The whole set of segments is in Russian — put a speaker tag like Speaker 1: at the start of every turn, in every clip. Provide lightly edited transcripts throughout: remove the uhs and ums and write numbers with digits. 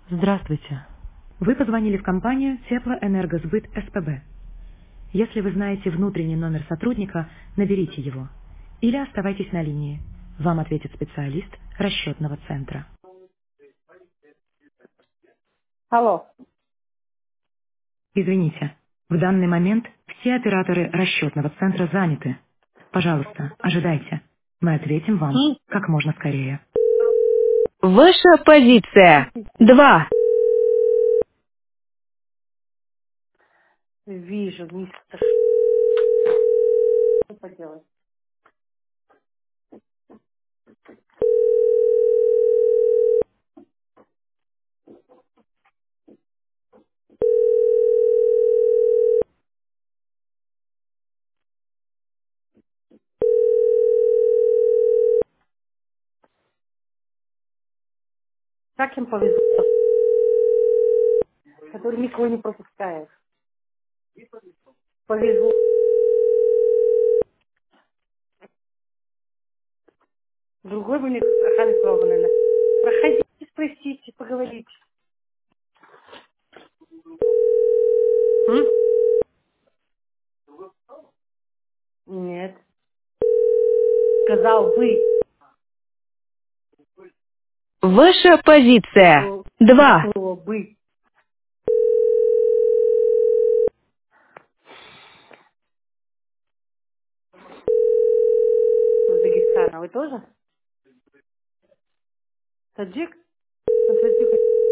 Speaker 1: Здравствуйте. Вы позвонили в компанию Теплоэнергосбыт СПБ. Если вы знаете внутренний номер сотрудника, наберите его. Или оставайтесь на линии. Вам ответит специалист расчетного центра.
Speaker 2: Алло.
Speaker 1: Извините, в данный момент все операторы расчетного центра заняты. Пожалуйста, ожидайте. Мы ответим вам как можно скорее. Ваша позиция. 2.
Speaker 2: Вижу, мистер. Что поделать? Как им повезло, который никого не пропускает. Повезло. Другой бы мне охрана сказал бы, наверное. Проходите, спросите, поговорите. М? Нет. Сказал бы.
Speaker 1: Ваша позиция.
Speaker 2: Слово
Speaker 1: 2.
Speaker 2: слово бы. С Дагестана. Вы тоже? Таджик? Ну, таджик.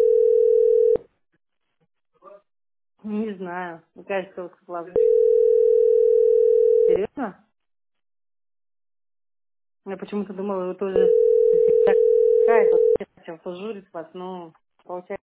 Speaker 2: Не знаю. Мне кажется, вот славно. Серьезно? Я почему-то думала, вы тоже какая-то пожурит вас, но получается.